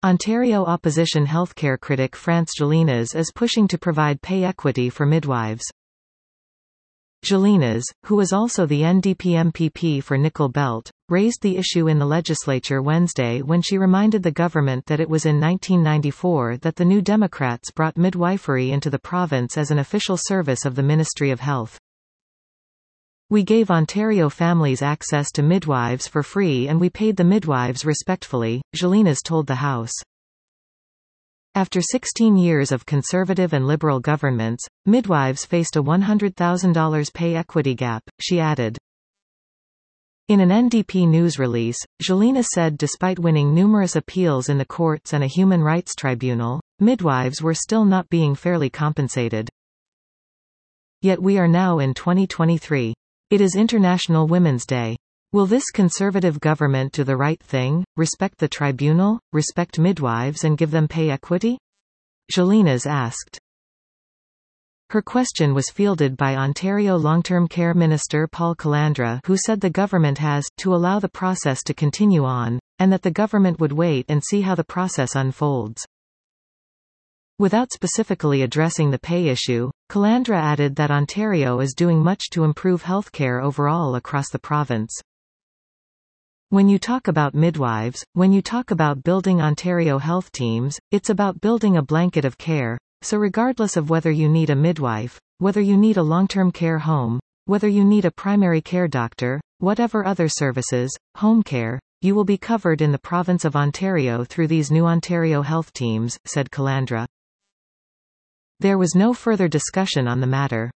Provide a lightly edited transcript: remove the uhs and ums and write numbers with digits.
Ontario opposition healthcare critic France Gélinas is pushing to provide pay equity for midwives. Gélinas, who is also the NDP MPP for Nickel Belt, raised the issue in the legislature Wednesday when she reminded the government that it was in 1994 that the New Democrats brought midwifery into the province as an official service of the Ministry of Health. "We gave Ontario families access to midwives for free and we paid the midwives respectfully," Gélinas told the House. After 16 years of Conservative and Liberal governments, midwives faced a $100,000 pay equity gap, she added. In an NDP news release, Gélinas said despite winning numerous appeals in the courts and a human rights tribunal, midwives were still not being fairly compensated. Yet we are now in 2023. It is International Women's Day. Will this Conservative government do the right thing, respect the tribunal, respect midwives and give them pay equity? Gélinas asked. Her question was fielded by Ontario Long-Term Care Minister Paul Calandra, who said the government has to allow the process to continue on, and that the government would wait and see how the process unfolds. Without specifically addressing the pay issue, Calandra added that Ontario is doing much to improve healthcare overall across the province. When you talk about midwives, when you talk about building Ontario health teams, it's about building a blanket of care, so regardless of whether you need a midwife, whether you need a long-term care home, whether you need a primary care doctor, whatever other services, home care, you will be covered in the province of Ontario through these new Ontario health teams, said Calandra. There was no further discussion on the matter.